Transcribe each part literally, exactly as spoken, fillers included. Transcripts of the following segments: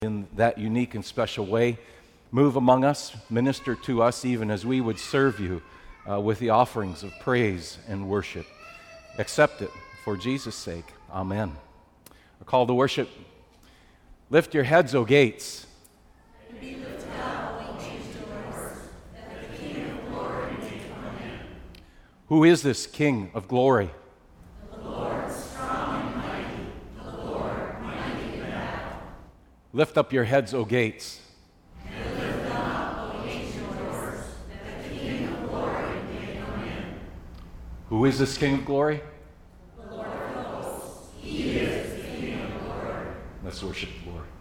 in that unique and special way. Move among us, minister to us even as we would serve you uh, with the offerings of praise and worship. Accept it for Jesus' sake. Amen. A call to worship. Lift your heads, O gates. And be lifted up, O ancient doors, that the King of glory may come in. Who is this King of glory? The Lord strong and mighty, the Lord mighty in battle. Lift up your heads, O gates. And lift them up, O ancient doors, that the King of glory may come in. Who is this King of glory? The Lord of hosts, he is the King of glory. Let's worship the Lord.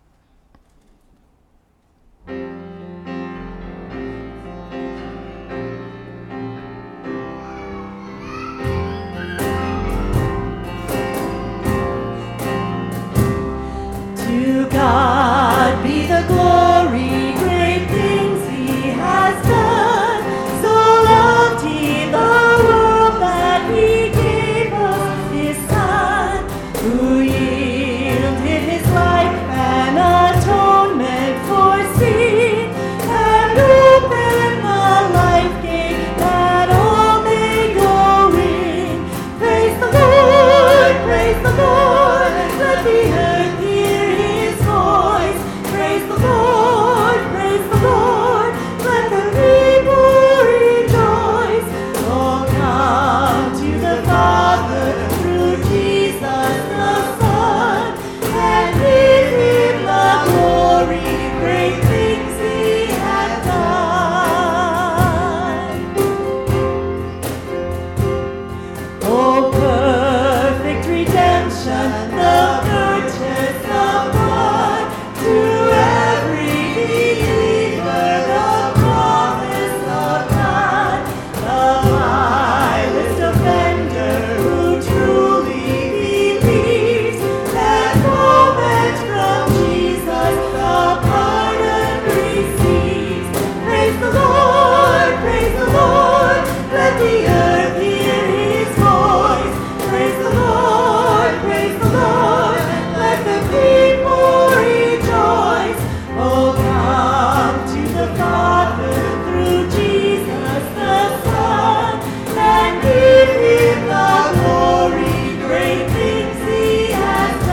To God be the glory, great things he has done. So loved he the world that he gave us his Son, who yielded his life an atonement for sin, and opened the life gate that all may go in. Praise the Lord, praise the Lord, let the earth hear his voice. Praise the Lord, praise the Lord, let the people rejoice. Oh, come to the Father through Jesus the Son, and give him the glory, great things he has done. Oh, perfect redemption, the purchase of God, to every believer, the promise of God, the vilest offender who truly believes that moment from Jesus the pardon receives. Praise the Lord, praise the Lord, let the earth hear his voice. Praise the Lord, praise the Lord, let the people rejoice. Oh, come to the Father through Jesus the Son, and give him the glory, great things he has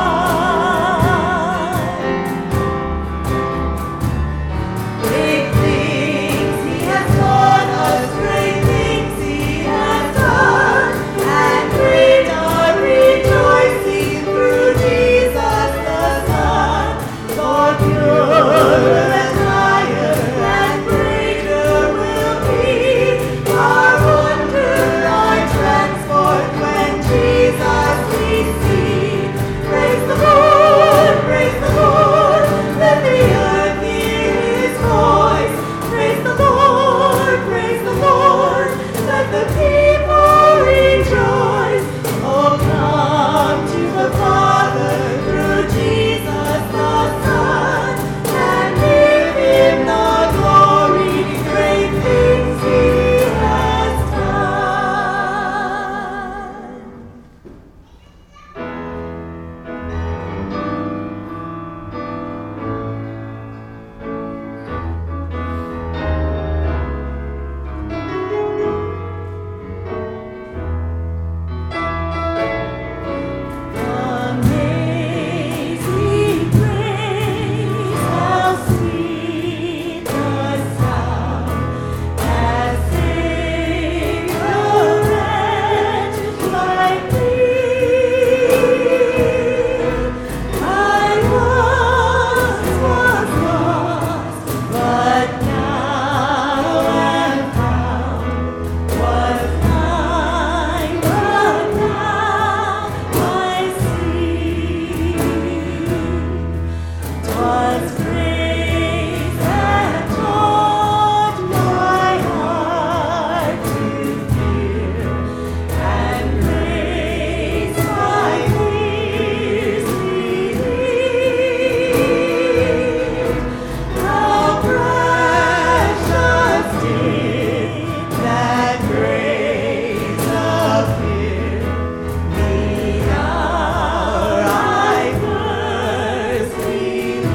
done. Great things he has taught us, great things he has done, and great our rejoicing through Jesus the Son. For purer and higher and greater will be our wonder, our transport when Jesus we see. Praise the Lord, praise the Lord, let the earth hear his voice. Praise the Lord, praise the Lord, let the people rejoice. Oh, come to the Father through Jesus the Son, and give him the glory, great things he has done. Amazing grace, how sweet the sound that saved a wretch like me. I once was lost, but now am found. Was blind, but now I see. 'Twas grace that taught my heart to fear, and grace my fears relieved. How precious did that grace appear, the hour I first believed.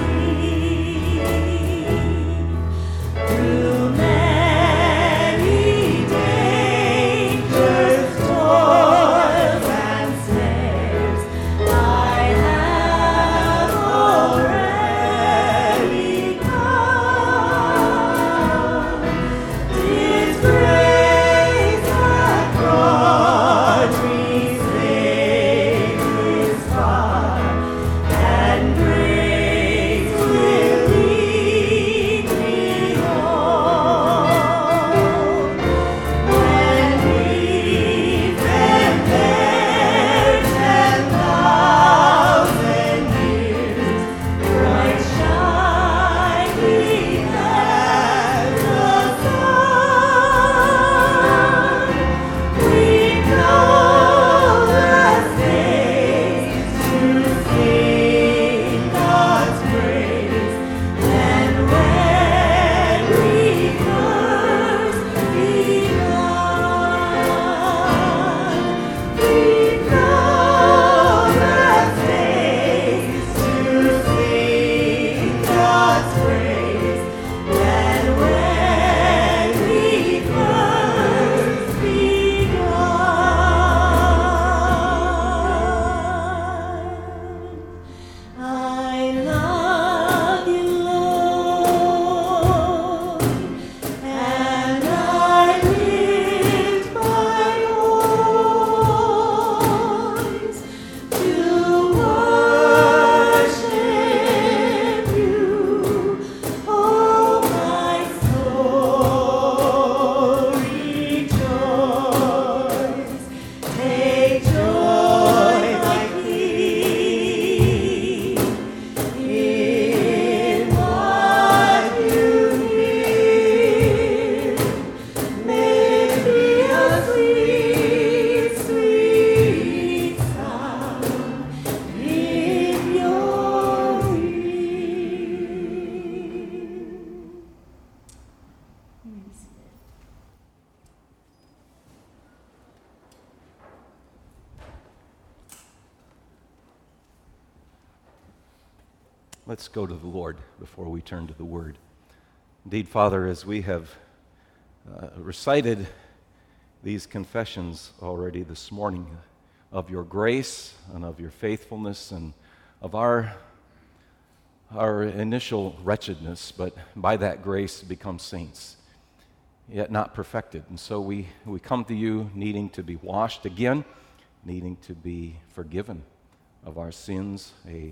Let's go to the Lord before we turn to the Word. Indeed, Father, as we have uh, recited these confessions already this morning of your grace and of your faithfulness and of our, our initial wretchedness, but by that grace become saints, yet not perfected. And so we, we come to you needing to be washed again, needing to be forgiven of our sins, a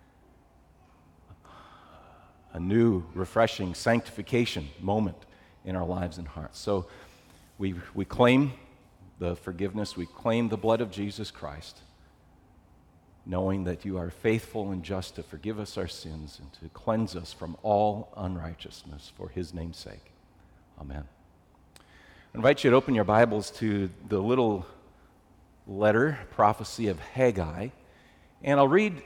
a new, refreshing sanctification moment in our lives and hearts. So we, we claim the forgiveness, we claim the blood of Jesus Christ, knowing that you are faithful and just to forgive us our sins and to cleanse us from all unrighteousness for his name's sake. Amen. I invite you to open your Bibles to the little letter, prophecy of Haggai, and I'll read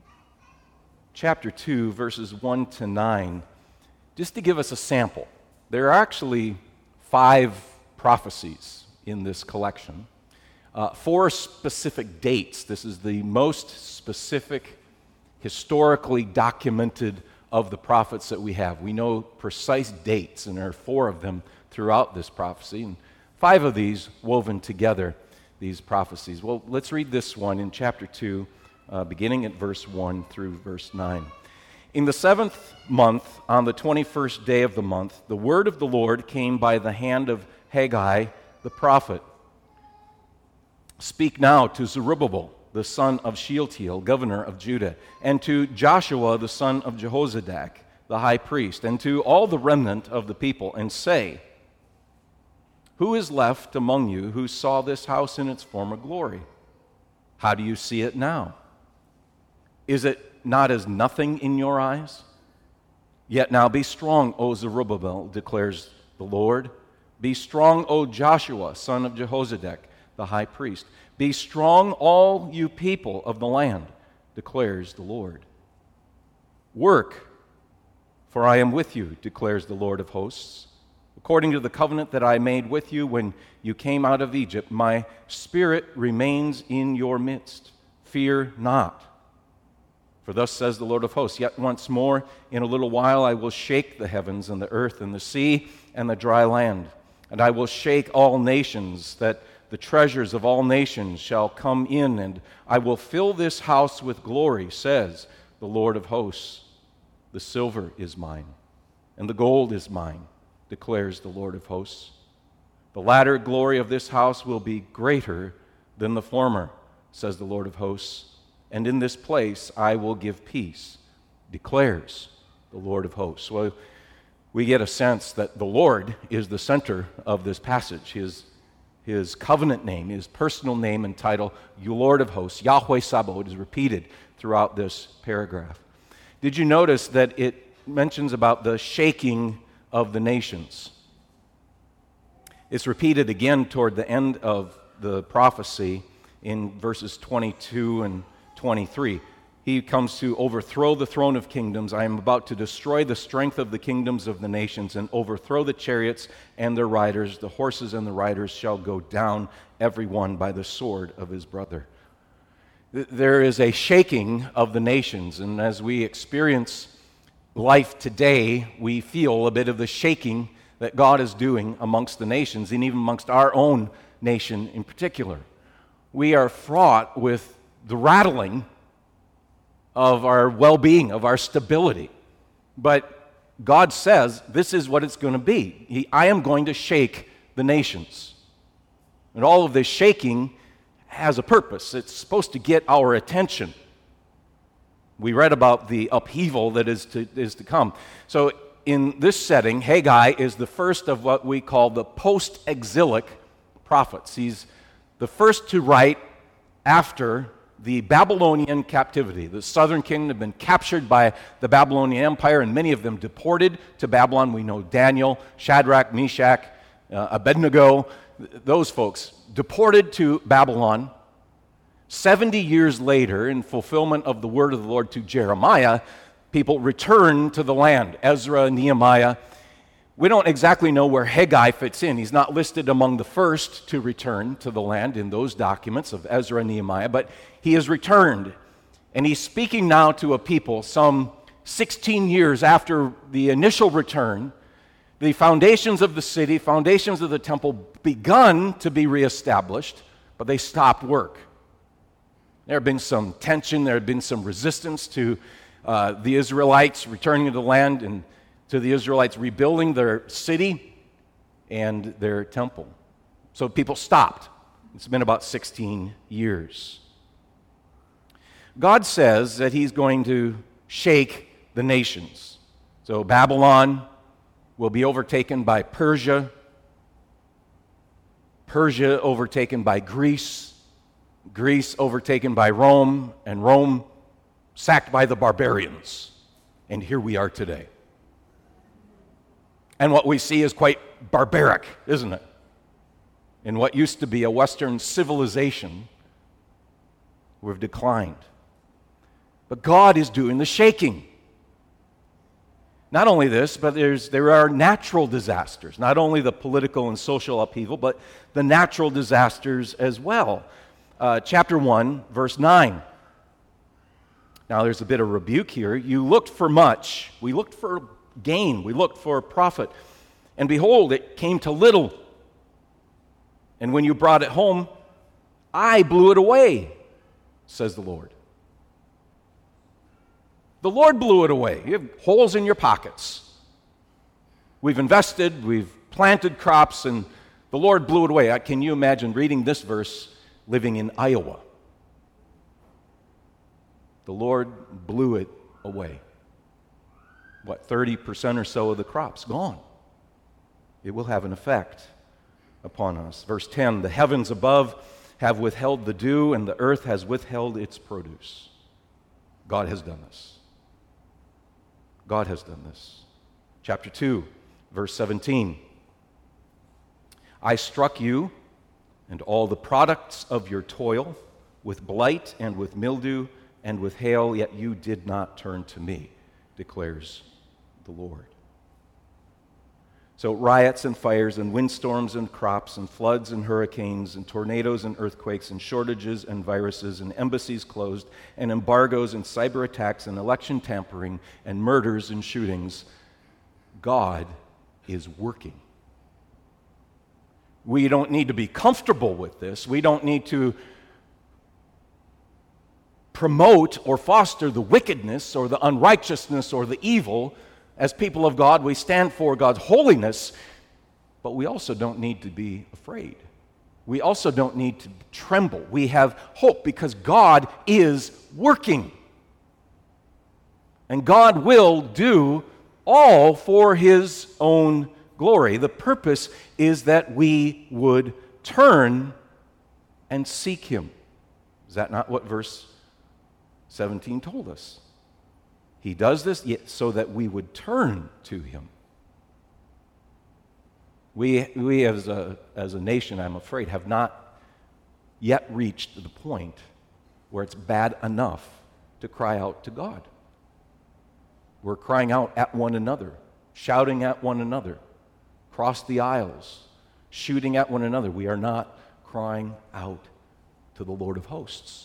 chapter two, verses one to nine, just to give us a sample. There are actually five prophecies in this collection, uh, four specific dates. This is the most specific, historically documented of the prophets that we have. We know precise dates, and there are four of them throughout this prophecy, and five of these woven together, these prophecies. Well, let's read this one in chapter two, Uh, beginning at verse one through verse nine. In the seventh month, on the twenty-first day of the month, the word of the Lord came by the hand of Haggai the prophet. Speak now to Zerubbabel, the son of Shealtiel, governor of Judah, and to Joshua, the son of Jehozadak, the high priest, and to all the remnant of the people, and say, who is left among you who saw this house in its former glory? How do you see it now? Is it not as nothing in your eyes? Yet now be strong, O Zerubbabel, declares the Lord. Be strong, O Joshua, son of Jehozadak, the high priest. Be strong, all you people of the land, declares the Lord. Work, for I am with you, declares the Lord of hosts. According to the covenant that I made with you when you came out of Egypt, my spirit remains in your midst. Fear not. For thus says the Lord of hosts, yet once more in a little while I will shake the heavens and the earth and the sea and the dry land. And I will shake all nations, that the treasures of all nations shall come in, and I will fill this house with glory, says the Lord of hosts. The silver is mine, and the gold is mine, declares the Lord of hosts. The latter glory of this house will be greater than the former, says the Lord of hosts. And in this place I will give peace, declares the Lord of hosts. Well, we get a sense that the Lord is the center of this passage. His, his covenant name, his personal name and title, you Lord of hosts, Yahweh Sabaoth, is repeated throughout this paragraph. Did you notice that it mentions about the shaking of the nations? It's repeated again toward the end of the prophecy in verses twenty-two and twenty-three. He comes to overthrow the throne of kingdoms. I am about to destroy the strength of the kingdoms of the nations and overthrow the chariots and their riders. The horses and the riders shall go down, every one by the sword of his brother. There is a shaking of the nations, and as we experience life today, we feel a bit of the shaking that God is doing amongst the nations, and even amongst our own nation in particular. We are fraught with the rattling of our well-being, of our stability. But God says this is what it's going to be. He, I am going to shake the nations. And all of this shaking has a purpose. It's supposed to get our attention. We read about the upheaval that is to, is to come. So in this setting, Haggai is the first of what we call the post-exilic prophets. He's the first to write after the Babylonian captivity. The southern kingdom had been captured by the Babylonian Empire, and many of them deported to Babylon. We know Daniel, Shadrach, Meshach, uh, Abednego, th- those folks deported to Babylon. Seventy years later, in fulfillment of the word of the Lord to Jeremiah, people returned to the land. Ezra, Nehemiah. We don't exactly know where Haggai fits in. He's not listed among the first to return to the land in those documents of Ezra and Nehemiah, but he has returned. And he's speaking now to a people, some sixteen years after the initial return, the foundations of the city, foundations of the temple begun to be reestablished, but they stopped work. There had been some tension, there had been some resistance to uh, the Israelites returning to the land and to the Israelites rebuilding their city and their temple. So people stopped. It's been about sixteen years. God says that he's going to shake the nations. So Babylon will be overtaken by Persia, Persia overtaken by Greece, Greece overtaken by Rome, and Rome sacked by the barbarians. And here we are today. And what we see is quite barbaric, isn't it? In what used to be a Western civilization, we've declined. But God is doing the shaking. Not only this, but there's, there are natural disasters, not only the political and social upheaval, but the natural disasters as well. Uh, chapter one, verse nine. Now there's a bit of rebuke here. You looked for much. We looked for gain. We looked for profit. And behold, it came to little. And when you brought it home, I blew it away, says the Lord. The Lord blew it away. You have holes in your pockets. We've invested, we've planted crops, and the Lord blew it away. Can you imagine reading this verse living in Iowa? The Lord blew it away. What, thirty percent or so of the crops gone. It will have an effect upon us. Verse ten, the heavens above have withheld the dew, and the earth has withheld its produce. God has done this. God has done this. Chapter two, verse seventeen. I struck you and all the products of your toil with blight and with mildew and with hail, yet you did not turn to me, declares the Lord. So riots and fires and windstorms and crops and floods and hurricanes and tornadoes and earthquakes and shortages and viruses and embassies closed and embargoes and cyber attacks and election tampering and murders and shootings. God is working. We don't need to be comfortable with this. We don't need to promote or foster the wickedness or the unrighteousness or the evil. As people of God, we stand for God's holiness, but we also don't need to be afraid. We also don't need to tremble. We have hope because God is working. And God will do all for His own glory. The purpose is that we would turn and seek Him. Is that not what verse seventeen told us? He does this so that we would turn to Him. We, we as a, as a nation, I'm afraid, have not yet reached the point where it's bad enough to cry out to God. We're crying out at one another, shouting at one another, across the aisles, shooting at one another. We are not crying out to the Lord of hosts.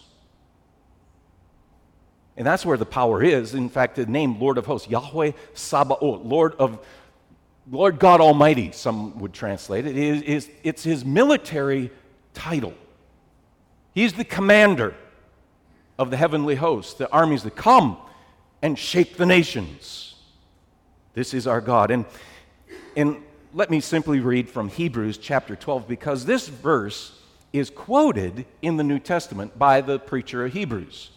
And that's where the power is. In fact, the name Lord of Hosts, Yahweh Sabaoth, Lord of Lord God Almighty, some would translate it, is, is it's His military title. He's the commander of the heavenly hosts, the armies that come and shake the nations. This is our God. And, and let me simply read from Hebrews chapter twelve, because this verse is quoted in the New Testament by the preacher of Hebrews.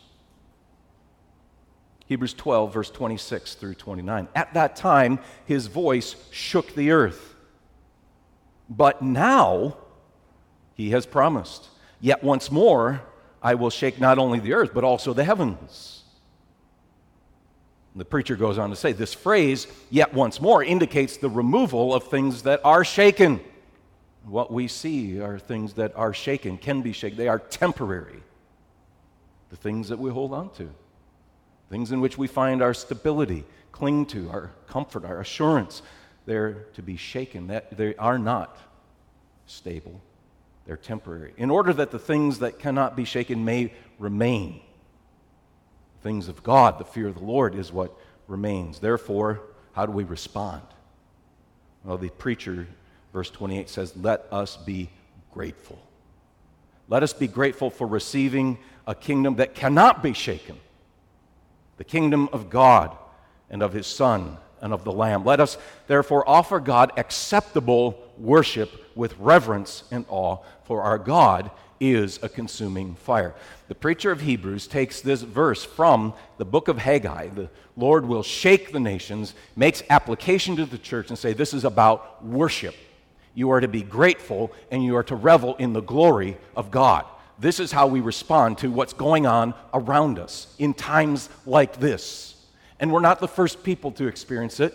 Hebrews twelve, verse twenty-six through twenty-nine. At that time, His voice shook the earth. But now, He has promised, yet once more, I will shake not only the earth, but also the heavens. And the preacher goes on to say, this phrase, yet once more, indicates the removal of things that are shaken. What we see are things that are shaken, can be shaken. They are temporary. The things that we hold on to. Things in which we find our stability, cling to, our comfort, our assurance, they're to be shaken. That they are not stable. They're temporary. In order that the things that cannot be shaken may remain. Things of God, the fear of the Lord, is what remains. Therefore, how do we respond? Well, the preacher, verse twenty-eight says, let us be grateful. Let us be grateful for receiving a kingdom that cannot be shaken, the kingdom of God and of His Son and of the Lamb. Let us therefore offer God acceptable worship with reverence and awe, for our God is a consuming fire. The preacher of Hebrews takes this verse from the book of Haggai. The Lord will shake the nations, makes application to the church and say, this is about worship. You are to be grateful and you are to revel in the glory of God. This is how we respond to what's going on around us in times like this. And we're not the first people to experience it.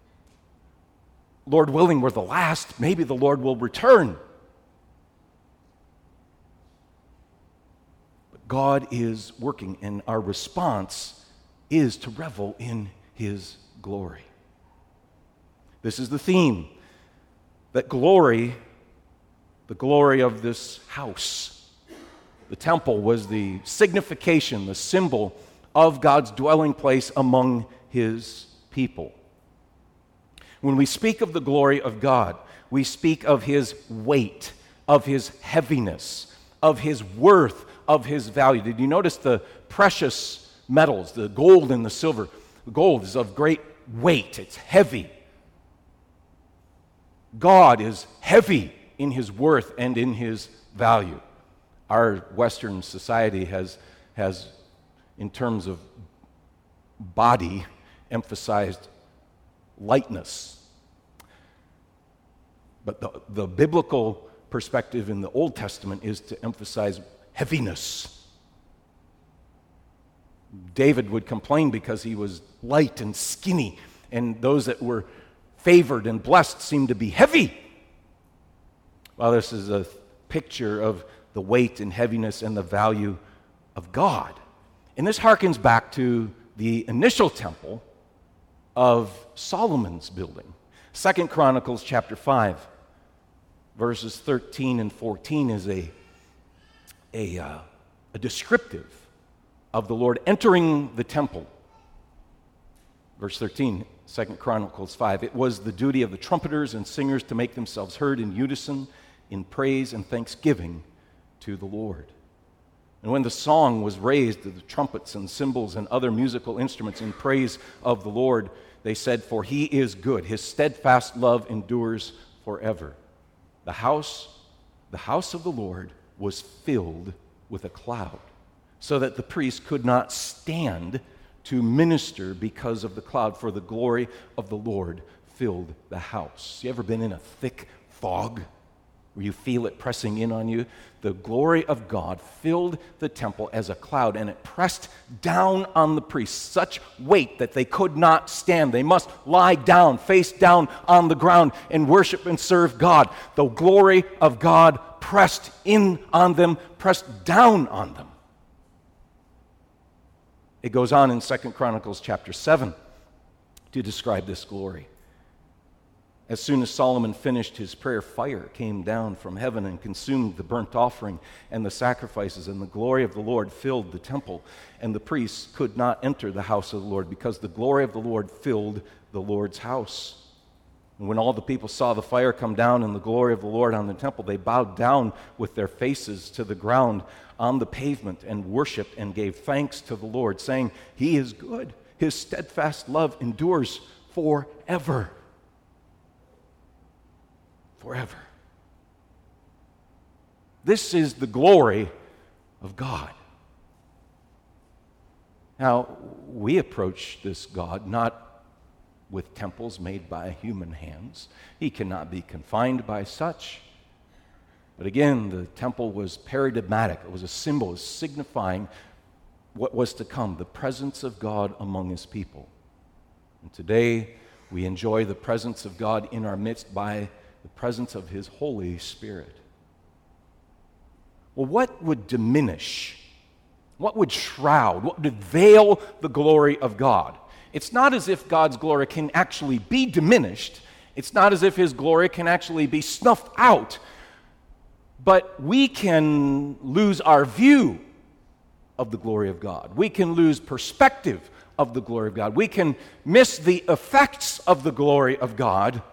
Lord willing, we're the last. Maybe the Lord will return. But God is working, and our response is to revel in His glory. This is the theme, that glory, the glory of this house. The temple was the signification, the symbol of God's dwelling place among His people. When we speak of the glory of God, we speak of His weight, of His heaviness, of His worth, of His value. Did you notice the precious metals, the gold and the silver? The gold is of great weight, it's heavy. God is heavy in His worth and in His value. Our Western society has, has in terms of body, emphasized lightness. But the, the biblical perspective in the Old Testament is to emphasize heaviness. David would complain because he was light and skinny, and those that were favored and blessed seemed to be heavy. Well, this is a picture of the weight and heaviness and the value of God. And this harkens back to the initial temple of Solomon's building. Second Chronicles chapter five, verses thirteen and fourteen is a, a, uh, a descriptive of the Lord entering the temple. Verse thirteen, Second Chronicles five, it was the duty of the trumpeters and singers to make themselves heard in unison in praise and thanksgiving to the Lord. And when the song was raised, the trumpets and cymbals and other musical instruments in praise of the Lord, they said, for He is good. His steadfast love endures forever. The house, the house of the Lord was filled with a cloud, so that the priest could not stand to minister because of the cloud, for the glory of the Lord filled the house. You ever been in a thick fog where you feel it pressing in on you? The glory of God filled the temple as a cloud, and it pressed down on the priests, such weight that they could not stand. They must lie down, face down on the ground, and worship and serve God. The glory of God pressed in on them, pressed down on them. It goes on in Second Chronicles chapter seven to describe this glory. As soon as Solomon finished his prayer, fire came down from heaven and consumed the burnt offering and the sacrifices, and the glory of the Lord filled the temple, and the priests could not enter the house of the Lord because the glory of the Lord filled the Lord's house. And when all the people saw the fire come down and the glory of the Lord on the temple, they bowed down with their faces to the ground on the pavement and worshiped and gave thanks to the Lord, saying, He is good. His steadfast love endures forever. Forever. This is the glory of God. Now, we approach this God not with temples made by human hands. He cannot be confined by such. But again, the temple was paradigmatic. It was a symbol, it was signifying what was to come, the presence of God among His people. And today, we enjoy the presence of God in our midst by the presence of His Holy Spirit. Well, what would diminish, what would shroud, what would veil the glory of God? It's not as if God's glory can actually be diminished. It's not as if His glory can actually be snuffed out. But we can lose our view of the glory of God. We can lose perspective of the glory of God. We can miss the effects of the glory of God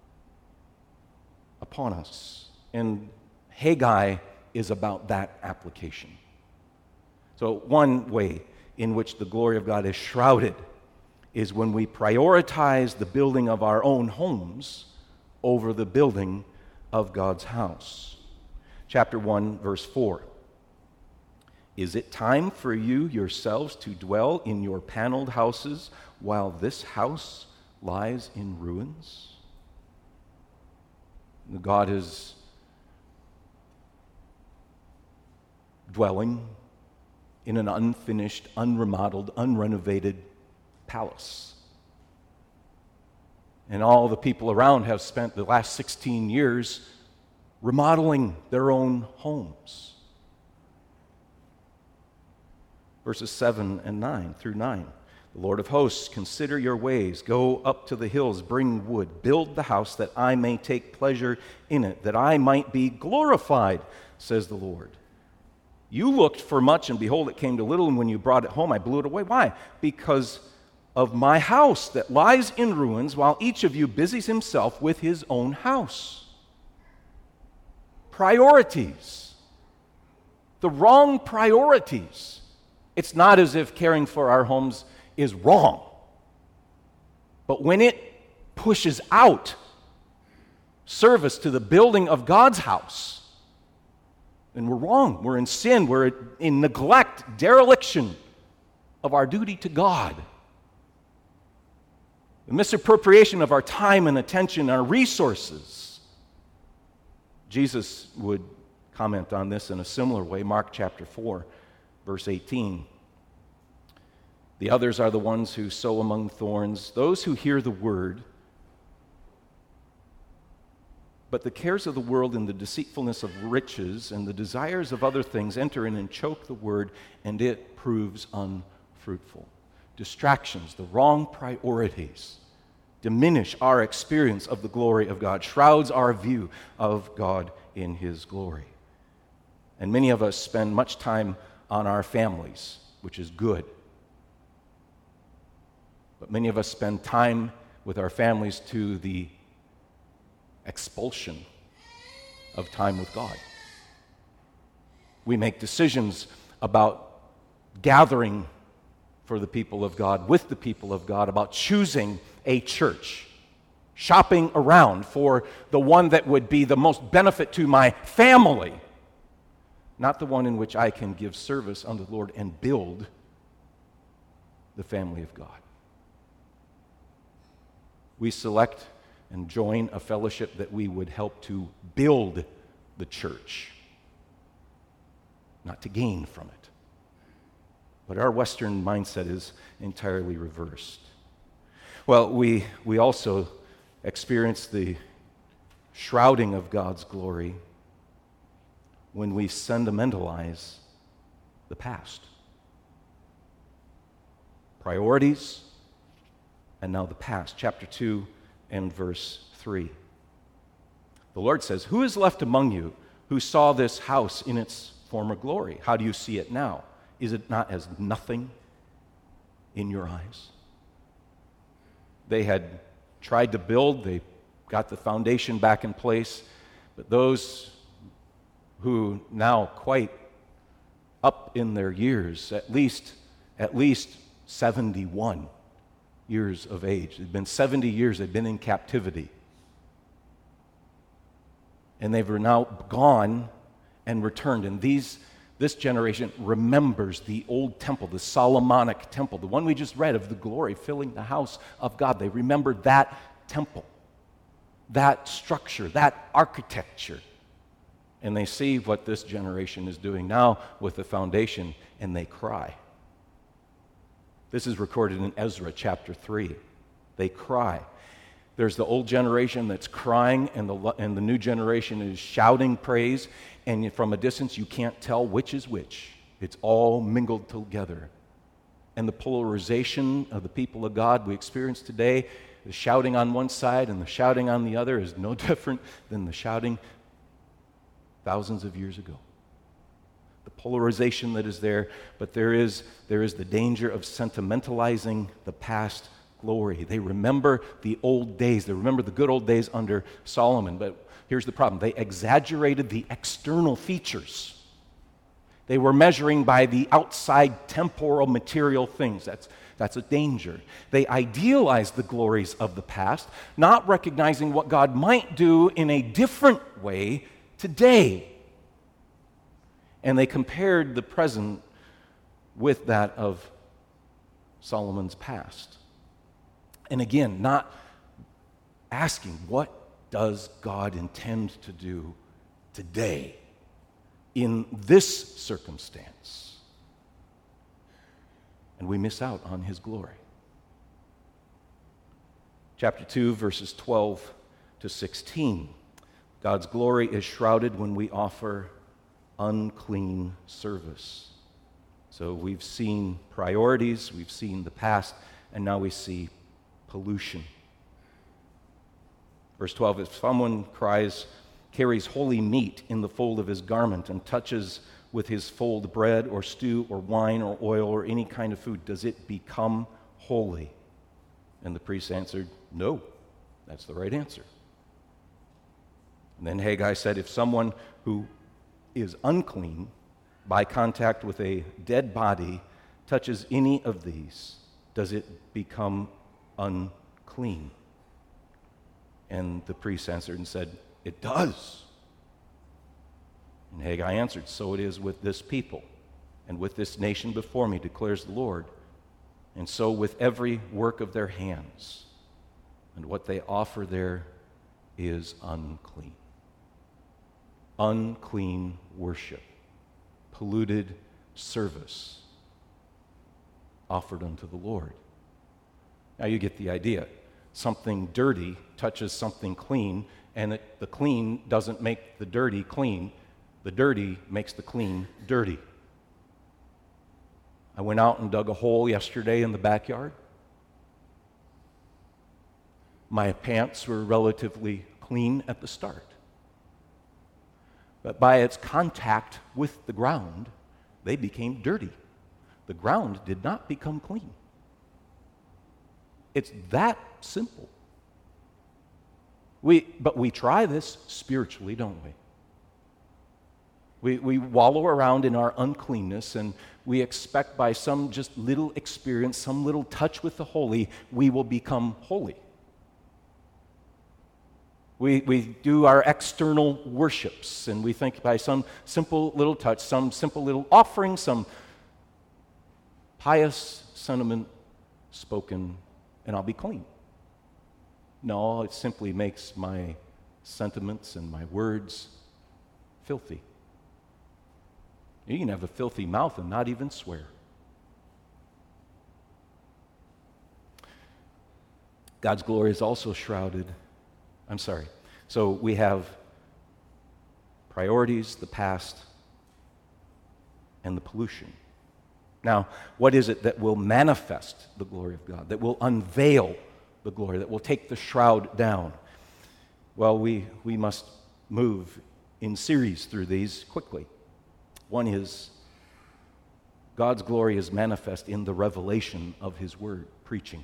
upon us. And Haggai is about that application. So one way in which the glory of God is shrouded is when we prioritize the building of our own homes over the building of God's house. Chapter one, verse four. Is it time for you yourselves to dwell in your paneled houses while this house lies in ruins? God is dwelling in an unfinished, unremodeled, unrenovated palace. And all the people around have spent the last sixteen years remodeling their own homes. Verses seven and nine through nine. The Lord of hosts, consider your ways. Go up to the hills, bring wood, build the house that I may take pleasure in it, that I might be glorified, says the Lord. You looked for much, and behold, it came to little, and when you brought it home, I blew it away. Why? Because of my house that lies in ruins, while each of you busies himself with his own house. Priorities. The wrong priorities. It's not as if caring for our homes is wrong. But when it pushes out service to the building of God's house, then we're wrong. We're in sin. We're in neglect, dereliction of our duty to God. The misappropriation of our time and attention, our resources. Jesus would comment on this in a similar way. Mark chapter four, verse eighteen. The others are the ones who sow among thorns, those who hear the word, but the cares of the world and the deceitfulness of riches and the desires of other things enter in and choke the word, and it proves unfruitful. Distractions, the wrong priorities, diminish our experience of the glory of God, shrouds our view of God in His glory. And many of us spend much time on our families, which is good. But many of us spend time with our families to the expulsion of time with God. We make decisions about gathering for the people of God, with the people of God, about choosing a church, shopping around for the one that would be the most benefit to my family, not the one in which I can give service unto the Lord and build the family of God. We select and join a fellowship that we would help to build the church, not to gain from it. But our Western mindset is entirely reversed. Well, we, we also experience the shrouding of God's glory when we sentimentalize the past. Priorities, and now the past. Chapter two and verse three. The Lord says, "Who is left among you who saw this house in its former glory? How do you see it now? Is it not as nothing in your eyes?" They had tried to build, they got the foundation back in place, but those who now quite up in their years, at least, at least seventy-one years of age. It's been seventy years they've been in captivity. And they've now gone and returned. And these, this generation remembers the old temple, the Solomonic temple, the one we just read of the glory filling the house of God. They remember that temple, that structure, that architecture. And they see what this generation is doing now with the foundation, and they cry. This is recorded in Ezra chapter three. They cry. There's the old generation that's crying, and the, and the new generation is shouting praise, and from a distance you can't tell which is which. It's all mingled together. And the polarization of the people of God we experience today, the shouting on one side and the shouting on the other, is no different than the shouting thousands of years ago. the polarization that is there, but there is, there is the danger of sentimentalizing the past glory. They remember the old days. They remember the good old days under Solomon, but here's the problem. They exaggerated the external features. They were measuring by the outside temporal material things. That's, that's a danger. They idealized the glories of the past, not recognizing what God might do in a different way today. And they compared the present with that of Solomon's past. And again, not asking, what does God intend to do today in this circumstance? And we miss out on his glory. Chapter two, verses twelve to sixteen. God's glory is shrouded when we offer unclean service. So we've seen priorities, we've seen the past, and now we see pollution. Verse twelve, if someone cries, carries holy meat in the fold of his garment and touches with his fold bread or stew or wine or oil or any kind of food, does it become holy? And the priest answered, no. That's the right answer. And then Haggai said, if someone who is unclean by contact with a dead body touches any of these, does it become unclean? And the priest answered and said, it does. And Haggai answered, so it is with this people and with this nation before me, declares the Lord, and so with every work of their hands, and what they offer there is unclean. Unclean worship, polluted service offered unto the Lord. Now you get the idea. Something dirty touches something clean, and it, the clean doesn't make the dirty clean. The dirty makes the clean dirty. I went out and dug a hole yesterday in the backyard. My pants were relatively clean at the start. But by its contact with the ground, they became dirty. The ground did not become clean. It's that simple. We, but we try this spiritually, don't we? We, we wallow around in our uncleanness, and we expect by some just little experience, some little touch with the holy, we will become holy. We, we do our external worships, and we think by some simple little touch, some simple little offering, some pious sentiment spoken, and I'll be clean. No, it simply makes my sentiments and my words filthy. You can have a filthy mouth and not even swear. God's glory is also shrouded. I'm sorry. So we have priorities, the past, and the pollution. Now, what is it that will manifest the glory of God, that will unveil the glory, that will take the shroud down? Well, we, we must move in series through these quickly. One is God's glory is manifest in the revelation of his word, preaching.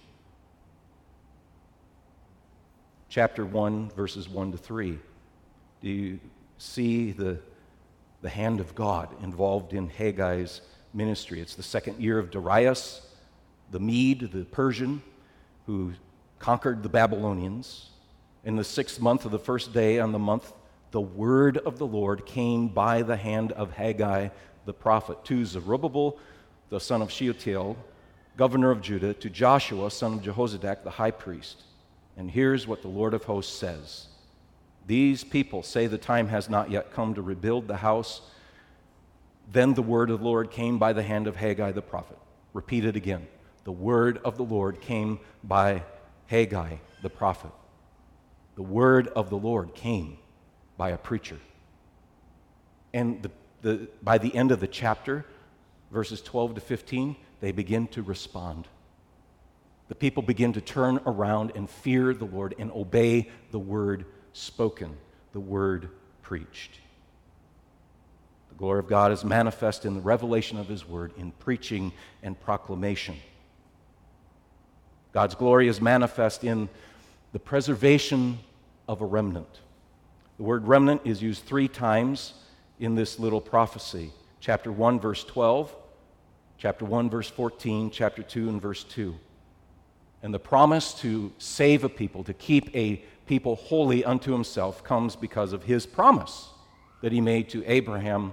Chapter one, verses one to three. Do you see the, the hand of God involved in Haggai's ministry? It's the second year of Darius, the Mede, the Persian, who conquered the Babylonians. In the sixth month of the first day on the month, the word of the Lord came by the hand of Haggai the prophet to Zerubbabel, the son of Shealtiel, governor of Judah, to Joshua, son of Jehozadak, the high priest. And here's what the Lord of hosts says. These people say the time has not yet come to rebuild the house. Then the word of the Lord came by the hand of Haggai the prophet. Repeat it again. The word of the Lord came by Haggai the prophet. The word of the Lord came by a preacher. And the, the, by the end of the chapter, verses twelve to fifteen, they begin to respond. The people begin to turn around and fear the Lord and obey the word spoken, the word preached. The The glory of God is manifest in the revelation of His Word, in preaching and proclamation. God's glory is manifest in the preservation of a remnant. The word remnant is used three times in this little prophecy. Chapter one, verse twelve, chapter one, verse fourteen, chapter two, and verse two. And the promise to save a people, to keep a people holy unto Himself, comes because of His promise that He made to Abraham.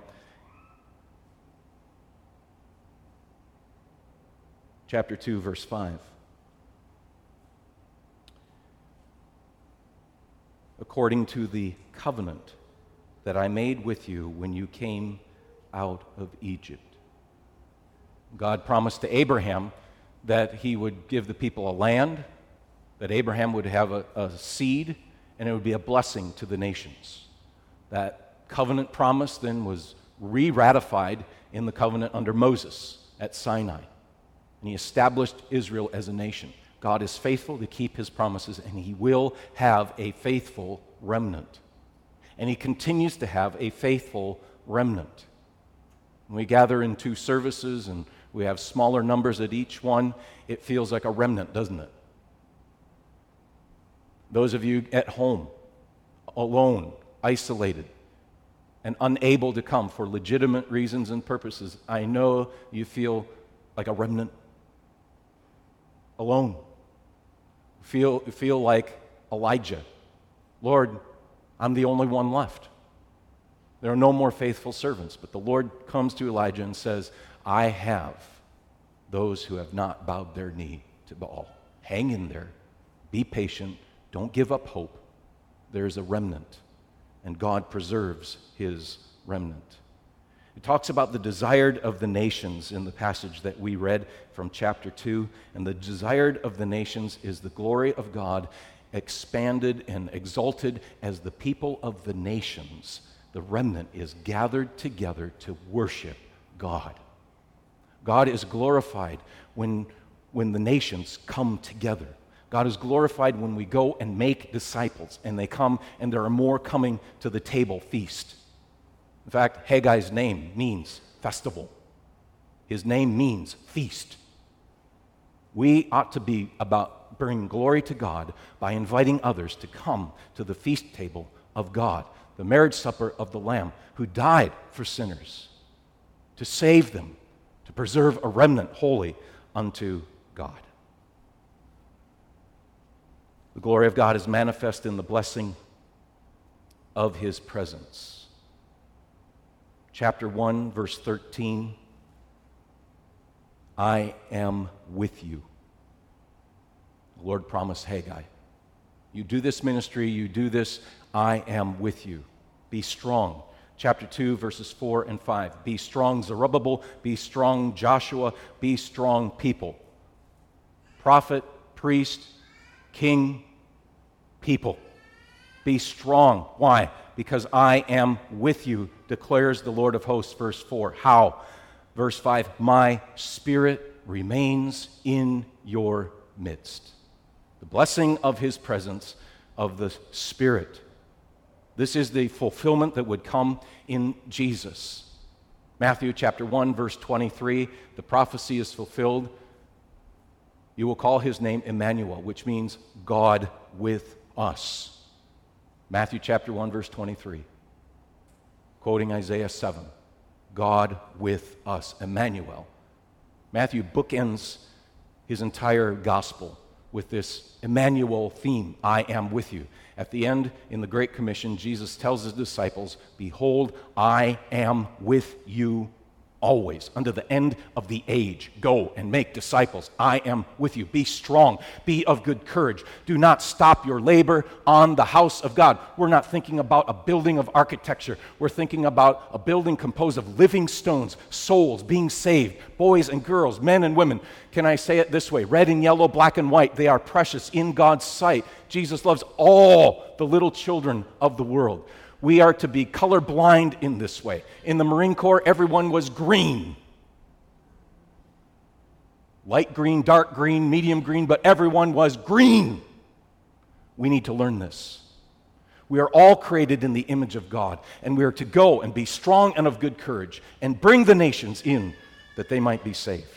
Chapter two, verse five. According to the covenant that I made with you when you came out of Egypt. God promised to Abraham that He would give the people a land, that Abraham would have a, a seed, and it would be a blessing to the nations. That covenant promise then was re-ratified in the covenant under Moses at Sinai. And He established Israel as a nation. God is faithful to keep His promises, and He will have a faithful remnant. And He continues to have a faithful remnant. When we gather in two services and we have smaller numbers at each one, it feels like a remnant, doesn't it? Those of you at home, alone, isolated, and unable to come for legitimate reasons and purposes, I know you feel like a remnant. Alone. Feel, feel like Elijah. Lord, I'm the only one left. There are no more faithful servants. But the Lord comes to Elijah and says, I have those who have not bowed their knee to Baal. Hang in there. Be patient. Don't give up hope. There's a remnant. And God preserves His remnant. It talks about the desired of the nations in the passage that we read from chapter two. And the desired of the nations is the glory of God expanded and exalted as the people of the nations. The remnant is gathered together to worship God. God is glorified when, when the nations come together. God is glorified when we go and make disciples and they come and there are more coming to the table feast. In fact, Haggai's name means festival. His name means feast. We ought to be about bringing glory to God by inviting others to come to the feast table of God, the marriage supper of the Lamb, who died for sinners, to save them, to preserve a remnant holy unto God. The glory of God is manifest in the blessing of His presence. Chapter one, verse thirteen, I am with you. The Lord promised Haggai, you do this ministry, you do this, I am with you. Be strong. Chapter two, verses four and five. Be strong, Zerubbabel. Be strong, Joshua. Be strong, people. Prophet, priest, king, people. Be strong. Why? Because I am with you, declares the Lord of hosts, verse four. How? Verse five, my spirit remains in your midst. The blessing of His presence, of the Spirit. This is the fulfillment that would come in Jesus. Matthew chapter one, verse twenty-three, the prophecy is fulfilled. You will call His name Emmanuel, which means God with us. Matthew chapter one, verse twenty-three, quoting Isaiah seven, God with us, Emmanuel. Matthew bookends his entire gospel with this Emmanuel theme, I am with you. At the end, in the Great Commission, Jesus tells His disciples, behold, I am with you always, unto the end of the age. Go and make disciples. I am with you. Be strong. Be of good courage. Do not stop your labor on the house of God. We're not thinking about a building of architecture. We're thinking about a building composed of living stones, souls being saved, boys and girls, men and women. Can I say it this way? Red and yellow, black and white, they are precious in God's sight. Jesus loves all the little children of the world. We are to be colorblind in this way. In the Marine Corps, everyone was green. Light green, dark green, medium green, but everyone was green. We need to learn this. We are all created in the image of God, and we are to go and be strong and of good courage and bring the nations in that they might be saved.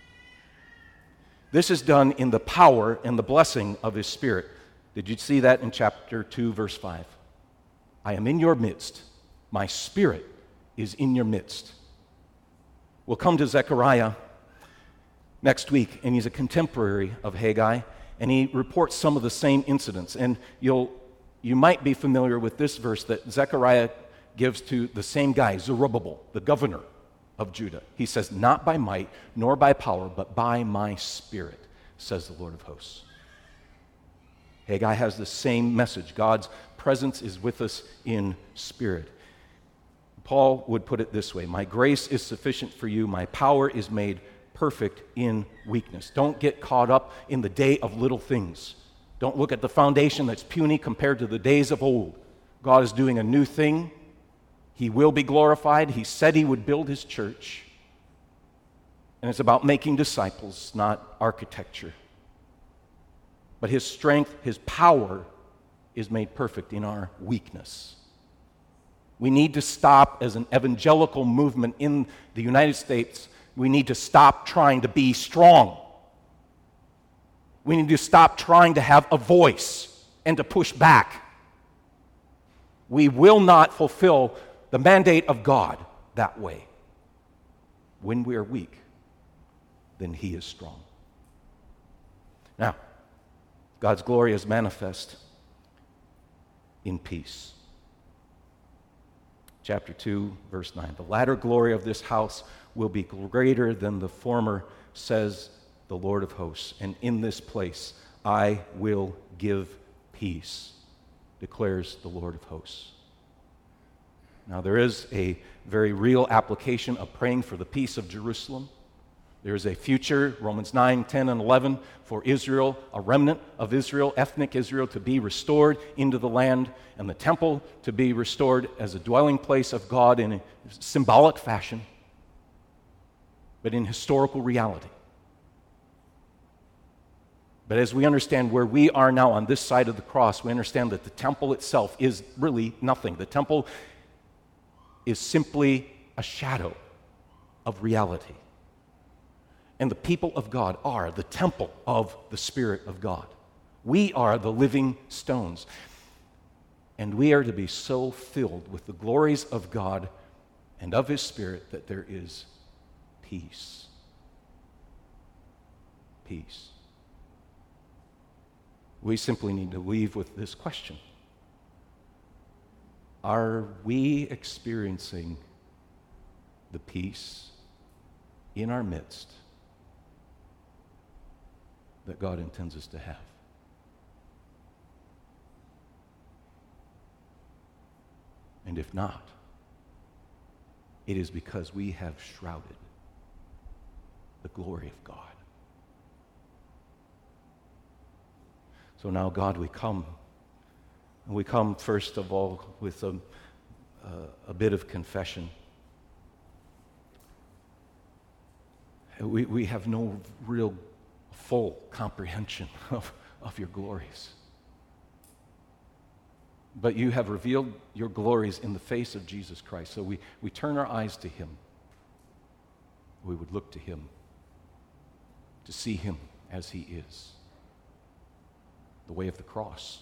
This is done in the power and the blessing of His Spirit. Did you see that in chapter two, verse five? I am in your midst. My Spirit is in your midst. We'll come to Zechariah next week, and he's a contemporary of Haggai, and he reports some of the same incidents. And you'll You might be familiar with this verse that Zechariah gives to the same guy, Zerubbabel, the governor of Judah. He says, not by might nor by power, but by my Spirit, says the Lord of hosts. Haggai has the same message. God's presence is with us in spirit. Paul would put it this way: my grace is sufficient for you, my power is made perfect in weakness. Don't get caught up in the day of little things. Don't look at the foundation that's puny compared to the days of old. God is doing a new thing. He will be glorified. He said He would build His church. And it's about making disciples, not architecture. But His strength, His power is made perfect in our weakness. We need to stop, as an evangelical movement in the United States, we need to stop trying to be strong. We need to stop trying to have a voice and to push back. We will not fulfill the mandate of God that way. When we are weak, then He is strong. Now, God's glory is manifest in peace. Chapter two, verse nine. The latter glory of this house will be greater than the former, says the Lord of hosts. And in this place I will give peace, declares the Lord of hosts. Now, there is a very real application of praying for the peace of Jerusalem. There is a future, Romans nine, ten, and eleven, for Israel, a remnant of Israel, ethnic Israel, to be restored into the land, and the temple to be restored as a dwelling place of God in a symbolic fashion, but in historical reality. But as we understand where we are now on this side of the cross, we understand that the temple itself is really nothing. The temple is simply a shadow of reality. And the people of God are the temple of the Spirit of God. We are the living stones. And we are to be so filled with the glories of God and of His Spirit that there is peace. Peace. We simply need to leave with this question: are we experiencing the peace in our midst that God intends us to have? And if not, it is because we have shrouded the glory of God. So now, God, we come. And we come, first of all, with a, uh, a bit of confession. We, we have no real full comprehension of, of your glories. But you have revealed your glories in the face of Jesus Christ. So we, we turn our eyes to Him. We would look to Him, to see Him as He is. The way of the cross.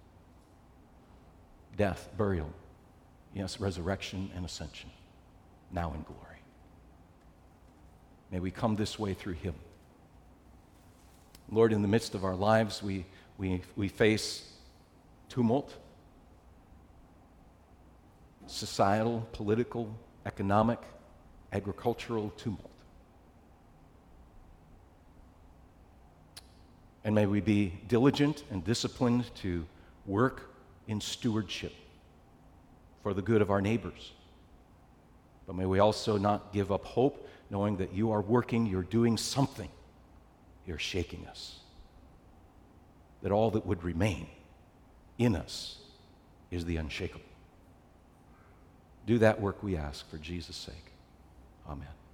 Death, burial, yes, resurrection and ascension, now in glory. May we come this way through Him. Lord, in the midst of our lives, we, we, we face tumult, societal, political, economic, agricultural tumult. And may we be diligent and disciplined to work in stewardship for the good of our neighbors. But may we also not give up hope, knowing that you are working, you're doing something, you're shaking us. That all that would remain in us is the unshakable. Do that work, we ask, for Jesus' sake. Amen.